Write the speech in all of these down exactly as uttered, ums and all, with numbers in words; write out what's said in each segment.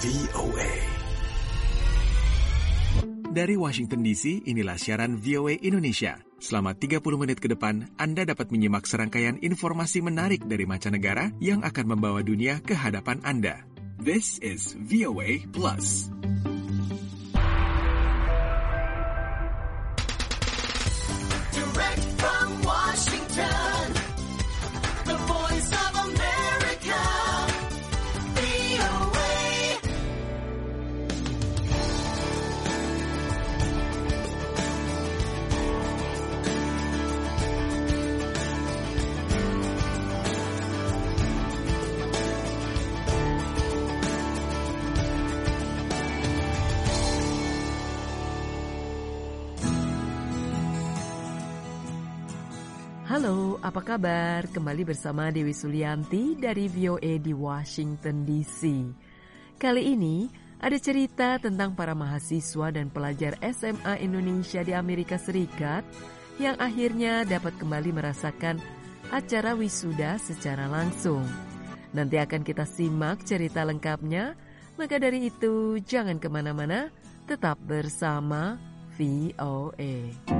O A. Dari Washington D C, inilah siaran V O A Indonesia. Selama tiga puluh menit ke depan, Anda dapat menyimak serangkaian informasi menarik dari mancanegara yang akan membawa dunia ke hadapan Anda. This is V O A Plus. Direct from Washington, the voice of America, V O A. Halo, apa kabar? Kembali bersama Dewi Sulianti dari V O A di Washington D C. Kali ini ada cerita tentang para mahasiswa dan pelajar S M A Indonesia di Amerika Serikat yang akhirnya dapat kembali merasakan acara wisuda secara langsung. Nanti akan kita simak cerita lengkapnya, maka dari itu jangan kemana-mana, tetap bersama V O A.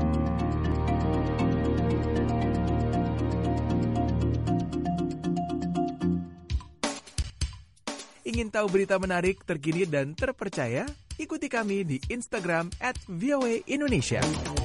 Ingin tahu berita menarik, terkini, dan terpercaya? Ikuti kami di Instagram at V O A Indonesia.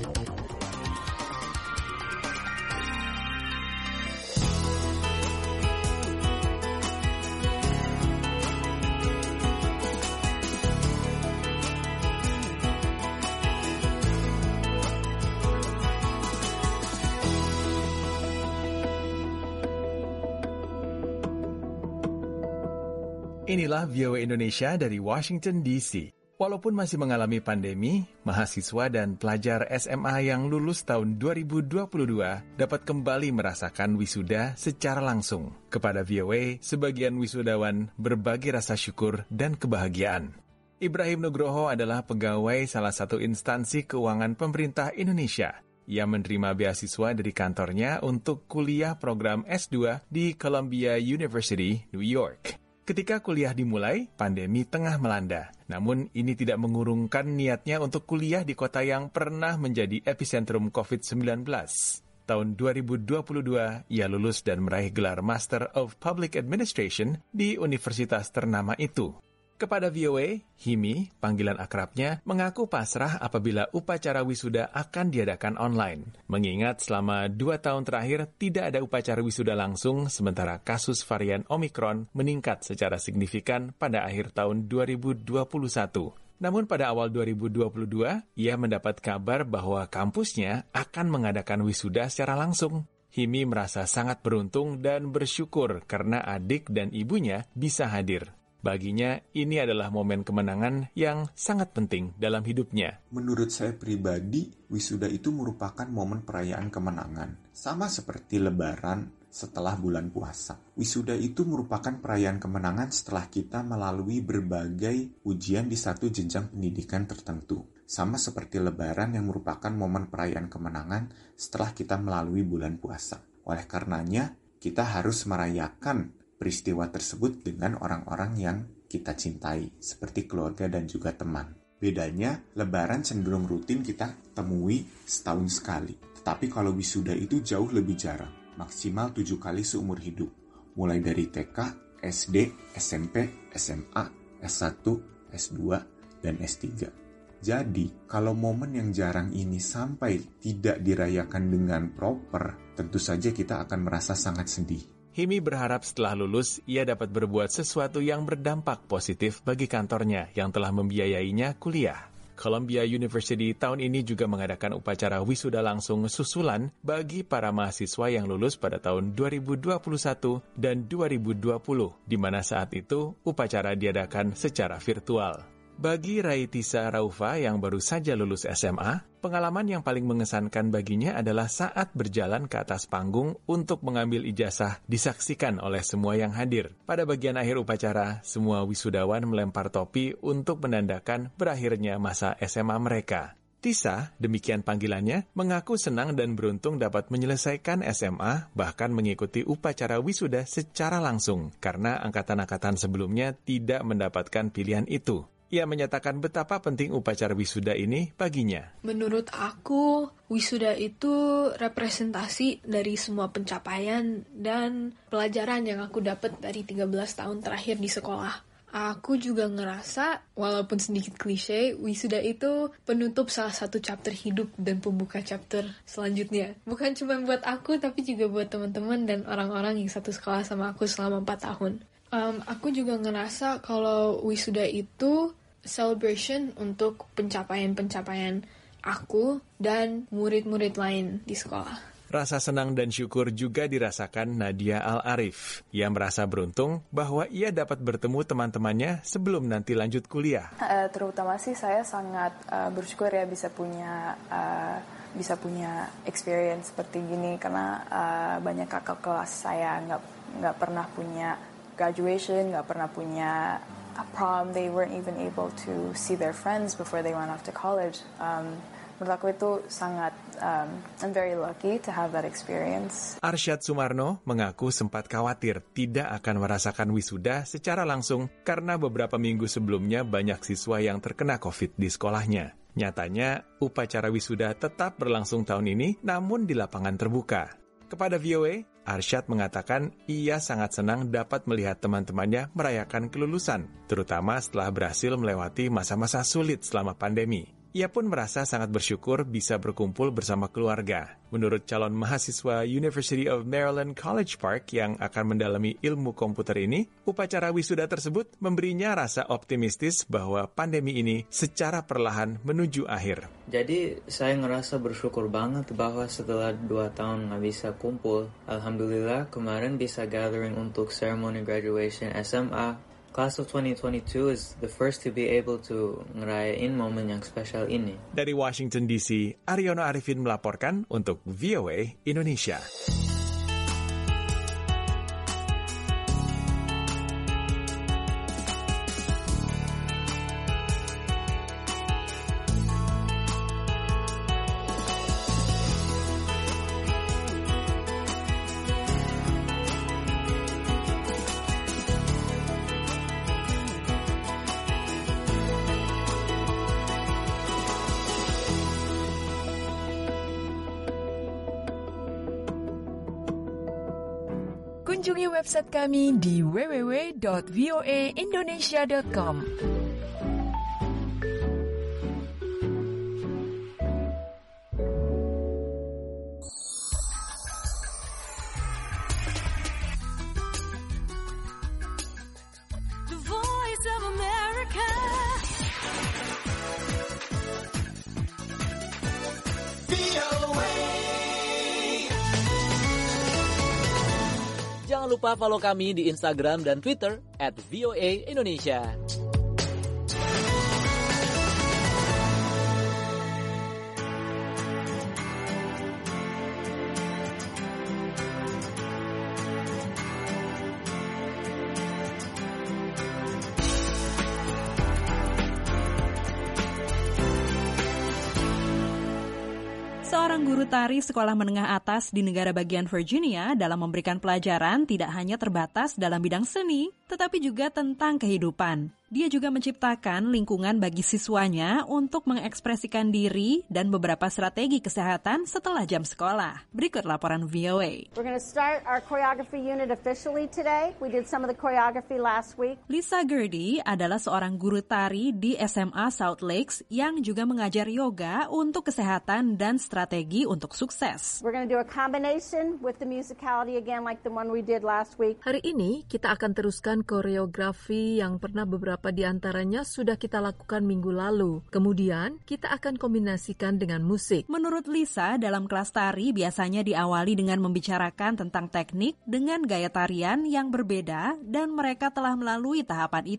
Inilah V O A Indonesia dari Washington D C. Walaupun masih mengalami pandemi, mahasiswa dan pelajar S M A yang lulus tahun dua ribu dua puluh dua dapat kembali merasakan wisuda secara langsung. Kepada V O A, sebagian wisudawan berbagi rasa syukur dan kebahagiaan. Ibrahim Nugroho adalah pegawai salah satu instansi keuangan pemerintah Indonesia. Ia menerima beasiswa dari kantornya untuk kuliah program S dua di Columbia University, New York. Ketika kuliah dimulai, pandemi tengah melanda. Namun ini tidak mengurungkan niatnya untuk kuliah di kota yang pernah menjadi epicentrum covid sembilan belas. Tahun dua ribu dua puluh dua, ia lulus dan meraih gelar Master of Public Administration di universitas ternama itu. Kepada V O A, Himi, panggilan akrabnya, mengaku pasrah apabila upacara wisuda akan diadakan online. Mengingat selama dua tahun terakhir tidak ada upacara wisuda langsung, sementara kasus varian Omicron meningkat secara signifikan pada akhir tahun dua ribu dua puluh satu. Namun pada awal dua ribu dua puluh dua, ia mendapat kabar bahwa kampusnya akan mengadakan wisuda secara langsung. Himi merasa sangat beruntung dan bersyukur karena adik dan ibunya bisa hadir. Baginya, ini adalah momen kemenangan yang sangat penting dalam hidupnya. Menurut saya pribadi, wisuda itu merupakan momen perayaan kemenangan. Sama seperti Lebaran setelah bulan puasa. Wisuda itu merupakan perayaan kemenangan setelah kita melalui berbagai ujian di satu jenjang pendidikan tertentu. Sama seperti Lebaran yang merupakan momen perayaan kemenangan setelah kita melalui bulan puasa. Oleh karenanya, kita harus merayakan peristiwa tersebut dengan orang-orang yang kita cintai, seperti keluarga dan juga teman. Bedanya, Lebaran cenderung rutin kita temui setahun sekali. Tetapi kalau wisuda itu jauh lebih jarang, maksimal tujuh kali seumur hidup. Mulai dari T K, S D, S M P, S M A, S satu, S dua, dan S tiga. Jadi, kalau momen yang jarang ini sampai tidak dirayakan dengan proper, tentu saja kita akan merasa sangat sedih. Himi berharap setelah lulus, ia dapat berbuat sesuatu yang berdampak positif bagi kantornya yang telah membiayainya kuliah. Columbia University tahun ini juga mengadakan upacara wisuda langsung susulan bagi para mahasiswa yang lulus pada tahun dua ribu dua puluh satu dan dua ribu dua puluh, di mana saat itu upacara diadakan secara virtual. Bagi Raitisa Raufa yang baru saja lulus S M A, pengalaman yang paling mengesankan baginya adalah saat berjalan ke atas panggung untuk mengambil ijazah disaksikan oleh semua yang hadir. Pada bagian akhir upacara, semua wisudawan melempar topi untuk menandakan berakhirnya masa S M A mereka. Tisa, demikian panggilannya, mengaku senang dan beruntung dapat menyelesaikan S M A, bahkan mengikuti upacara wisuda secara langsung, karena angkatan-angkatan sebelumnya tidak mendapatkan pilihan itu. Ia menyatakan betapa penting upacara wisuda ini baginya. Menurut aku, wisuda itu representasi dari semua pencapaian dan pelajaran yang aku dapat dari tiga belas tahun terakhir di sekolah. Aku juga ngerasa, walaupun sedikit klise, wisuda itu penutup salah satu chapter hidup dan pembuka chapter selanjutnya. Bukan cuma buat aku, tapi juga buat teman-teman dan orang-orang yang satu sekolah sama aku selama empat tahun. Um, aku juga ngerasa kalau wisuda itu celebration untuk pencapaian-pencapaian aku dan murid-murid lain di sekolah. Rasa senang dan syukur juga dirasakan Nadia Al-Arif. Ia merasa beruntung bahwa ia dapat bertemu teman-temannya sebelum nanti lanjut kuliah. Uh, terutama sih saya sangat uh, bersyukur ya bisa punya uh, bisa punya experience seperti gini karena uh, banyak kakak kelas saya nggak nggak pernah punya graduation, nggak pernah punya a prom. They weren't even able to see their friends before they went off to college. Um, Menurut aku itu sangat, um, I'm very lucky to have that experience. Arsyad Sumarno mengaku sempat khawatir tidak akan merasakan wisuda secara langsung karena beberapa minggu sebelumnya banyak siswa yang terkena COVID di sekolahnya. Nyatanya, upacara wisuda tetap berlangsung tahun ini namun di lapangan terbuka. Kepada V O A, Arsyad mengatakan ia sangat senang dapat melihat teman-temannya merayakan kelulusan, terutama setelah berhasil melewati masa-masa sulit selama pandemi. Ia pun merasa sangat bersyukur bisa berkumpul bersama keluarga. Menurut calon mahasiswa University of Maryland College Park yang akan mendalami ilmu komputer ini, upacara wisuda tersebut memberinya rasa optimistis bahwa pandemi ini secara perlahan menuju akhir. Jadi saya ngerasa bersyukur banget bahwa setelah dua tahun nggak bisa kumpul, alhamdulillah kemarin bisa gathering untuk ceremony graduation S M A. Class of twenty twenty-two is the first to be able to ngerayain momen yang spesial ini. Dari Washington D C, Aryono Arifin melaporkan untuk V O A Indonesia. Kunjungi website kami di w w w dot v o a indonesia dot com. The Voice of America. V O A. Jangan lupa follow kami di Instagram dan Twitter at V O A Indonesia. Seorang guru tari sekolah menengah atas di negara bagian Virginia dalam memberikan pelajaran tidak hanya terbatas dalam bidang seni, tetapi juga tentang kehidupan. Dia juga menciptakan lingkungan bagi siswanya untuk mengekspresikan diri dan beberapa strategi kesehatan setelah jam sekolah. Berikut laporan V O A. We're going to start our choreography unit officially today. We did some of the choreography last week. Lisa Gerdy adalah seorang guru tari di S M A South Lakes yang juga mengajar yoga untuk kesehatan dan strategi untuk sukses. We're going to do a combination with the musicality again like the one we did last week. Hari ini kita akan teruskan koreografi yang pernah beberapa di antaranya sudah kita lakukan minggu lalu. Kemudian kita akan kombinasikan dengan musik. Menurut Lisa, dalam kelas tari biasanya diawali dengan membicarakan tentang teknik dengan gaya tarian yang berbeda dan mereka telah melalui tahapan itu.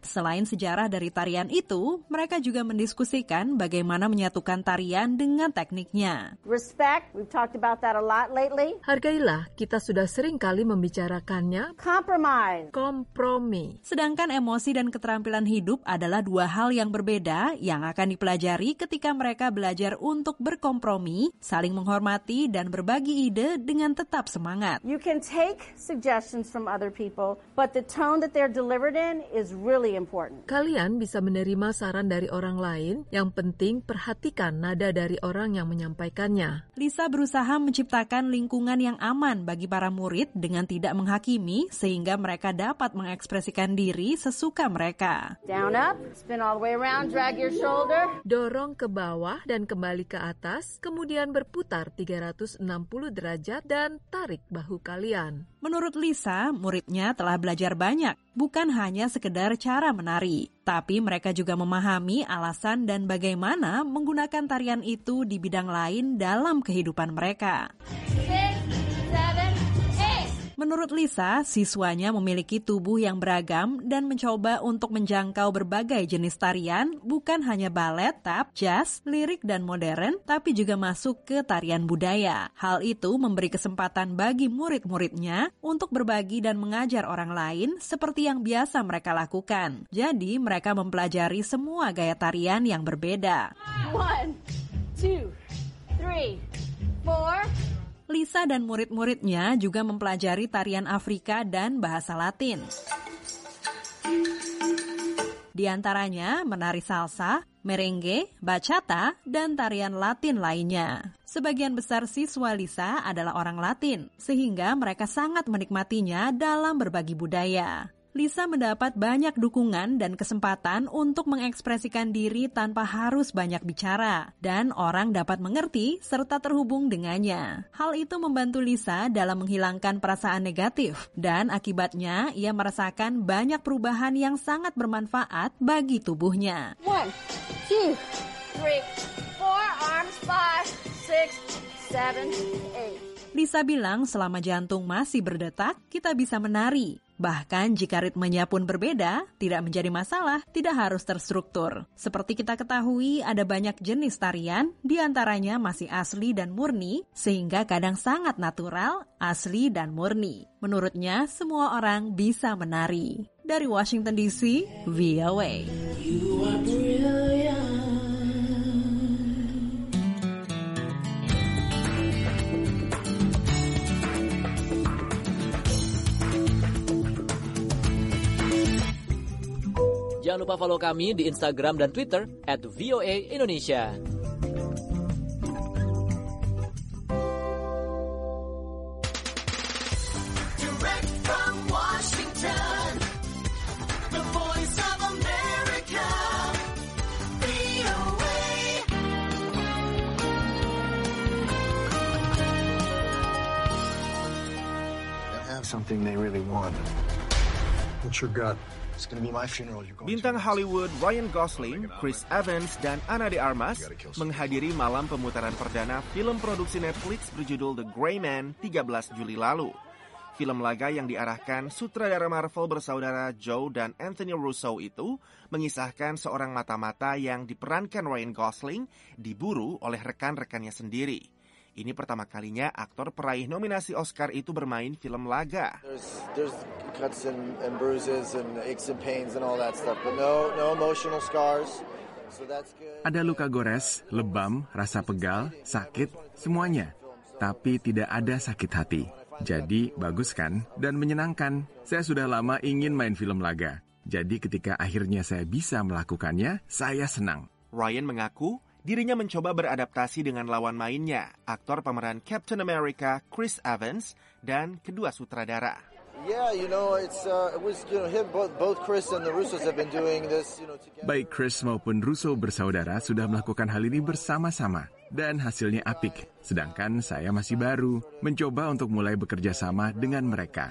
Selain sejarah dari tarian itu, mereka juga mendiskusikan bagaimana menyatukan tarian dengan tekniknya. Respect, we've talked about that a lot lately. Hargailah, kita sudah sering kali membicarakannya. Compromise. Kompromi. Sedangkan emosi dan keterampilan hidup adalah dua hal yang berbeda yang akan dipelajari ketika mereka belajar untuk berkompromi, saling menghormati, dan berbagi ide dengan tetap semangat. You can take suggestions from other people, but the tone that they're delivered in is really important. Kalian bisa menerima saran dari orang lain, yang penting perhatikan nada dari orang yang menyampaikannya. Lisa berusaha menciptakan lingkungan yang aman bagi para murid dengan tidak menghakimi sehingga mereka dapat mengekspresikan diri sesuka mereka. Down up, spin all the way around, drag your shoulder. Dorong ke bawah dan kembali ke atas, kemudian berputar tiga ratus enam puluh derajat dan tarik bahu kalian. Menurut Lisa, muridnya telah belajar banyak, bukan hanya sekedar cara menari, tapi mereka juga memahami alasan dan bagaimana menggunakan tarian itu di bidang lain dalam kehidupan mereka. Menurut Lisa, siswanya memiliki tubuh yang beragam dan mencoba untuk menjangkau berbagai jenis tarian, bukan hanya balet, tap, jazz, lirik, dan modern, tapi juga masuk ke tarian budaya. Hal itu memberi kesempatan bagi murid-muridnya untuk berbagi dan mengajar orang lain seperti yang biasa mereka lakukan. Jadi, mereka mempelajari semua gaya tarian yang berbeda. One, two, three, four. Lisa dan murid-muridnya juga mempelajari tarian Afrika dan bahasa Latin. Di antaranya menari salsa, merengue, bachata, dan tarian Latin lainnya. Sebagian besar siswa Lisa adalah orang Latin, sehingga mereka sangat menikmatinya dalam berbagi budaya. Lisa mendapat banyak dukungan dan kesempatan untuk mengekspresikan diri tanpa harus banyak bicara, dan orang dapat mengerti serta terhubung dengannya. Hal itu membantu Lisa dalam menghilangkan perasaan negatif, dan akibatnya ia merasakan banyak perubahan yang sangat bermanfaat bagi tubuhnya. One, two, three, four, arms, five, six, seven, eight. Lisa bilang selama jantung masih berdetak, kita bisa menari. Bahkan jika ritmenya pun berbeda, tidak menjadi masalah, tidak harus terstruktur. Seperti kita ketahui, ada banyak jenis tarian, di antaranya masih asli dan murni, sehingga kadang sangat natural, asli dan murni. Menurutnya, semua orang bisa menari. Dari Washington D C, V O A. You are brilliant. Jangan lupa follow kami di Instagram dan Twitter at V O A Indonesia. Direct from Washington, the voice of America, V O A. They have something they really want. What's your gut? Bintang Hollywood Ryan Gosling, Chris Evans, dan Ana de Armas menghadiri malam pemutaran perdana film produksi Netflix berjudul The Gray Man tiga belas Juli lalu. Film laga yang diarahkan sutradara Marvel bersaudara Joe dan Anthony Russo itu mengisahkan seorang mata-mata yang diperankan Ryan Gosling diburu oleh rekan-rekannya sendiri. Ini pertama kalinya aktor peraih nominasi Oscar itu bermain film laga. There's, there's cuts and, and bruises and aches and pains and all that stuff, but no, no emotional scars. So that's good. Ada luka gores, lebam, rasa pegal, sakit, semuanya. Tapi tidak ada sakit hati. Jadi bagus kan? Dan menyenangkan. Saya sudah lama ingin main film laga. Jadi ketika akhirnya saya bisa melakukannya, saya senang. Ryan mengaku dirinya mencoba beradaptasi dengan lawan mainnya, aktor pemeran Captain America Chris Evans dan kedua sutradara. Yeah, you know, it's uh, it was you know him both both Chris and the Russos have been doing this, you know, together. Baik Chris maupun Russo bersaudara sudah melakukan hal ini bersama-sama dan hasilnya apik. Sedangkan saya masih baru, mencoba untuk mulai bekerja sama dengan mereka.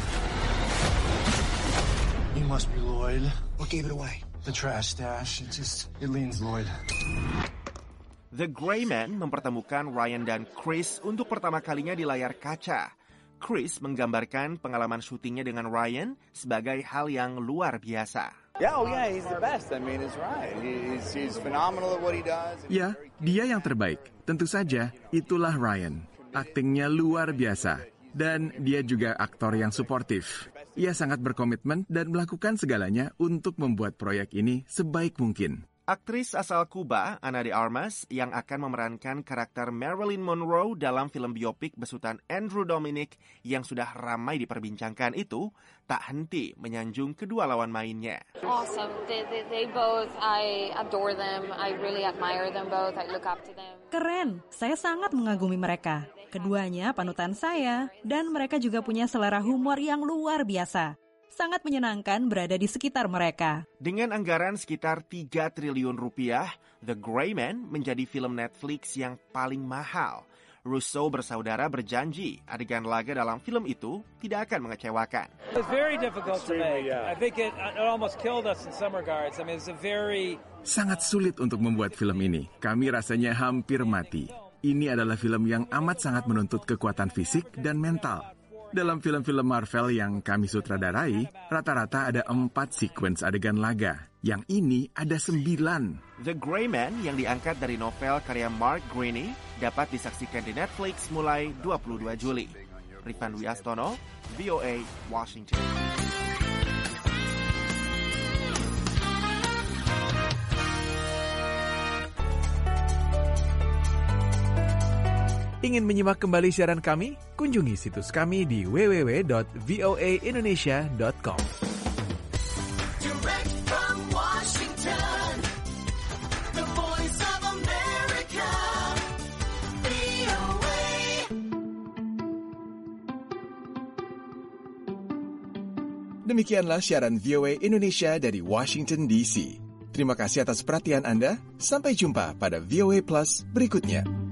You must be Lloyd. What gave it away? The trash stash. It just it leans Lloyd. The Gray Man mempertemukan Ryan dan Chris untuk pertama kalinya di layar kaca. Chris menggambarkan pengalaman syutingnya dengan Ryan sebagai hal yang luar biasa. Yeah, oh yeah, he's the best. I mean, it's right. He, he's, he's phenomenal at what he does. Ya, dia yang terbaik. Tentu saja, itulah Ryan. Aktingnya luar biasa. Dan dia juga aktor yang suportif. Ia sangat berkomitmen dan melakukan segalanya untuk membuat proyek ini sebaik mungkin. Aktris asal Kuba, Ana de Armas, yang akan memerankan karakter Marilyn Monroe dalam film biopik besutan Andrew Dominik yang sudah ramai diperbincangkan itu, tak henti menyanjung kedua lawan mainnya. Awesome. They, they, they both, I adore them. I really admire them both. I look up to them. Keren, saya sangat mengagumi mereka. Keduanya panutan saya, dan mereka juga punya selera humor yang luar biasa. Sangat menyenangkan berada di sekitar mereka. Dengan anggaran sekitar tiga triliun rupiah, The Gray Man menjadi film Netflix yang paling mahal. Russo bersaudara berjanji adegan laga dalam film itu tidak akan mengecewakan. It's very difficult to make. I think it, it almost killed us in some regards. I mean, it's a very... Sangat sulit untuk membuat film ini. Kami rasanya hampir mati. Ini adalah film yang amat sangat menuntut kekuatan fisik dan mental. Dalam film-film Marvel yang kami sutradarai, rata-rata ada empat sequence adegan laga. Yang ini ada sembilan. The Gray Man yang diangkat dari novel karya Mark Greaney dapat disaksikan di Netflix mulai dua puluh dua Juli. Rifan Dwi Astono, V O A, Washington. Ingin menyimak kembali siaran kami? Kunjungi situs kami di w w w dot v o a indonesia dot com. Direct from Washington, the voice of America, V O A. Demikianlah siaran V O A Indonesia dari Washington D C. Terima kasih atas perhatian Anda. Sampai jumpa pada V O A Plus berikutnya.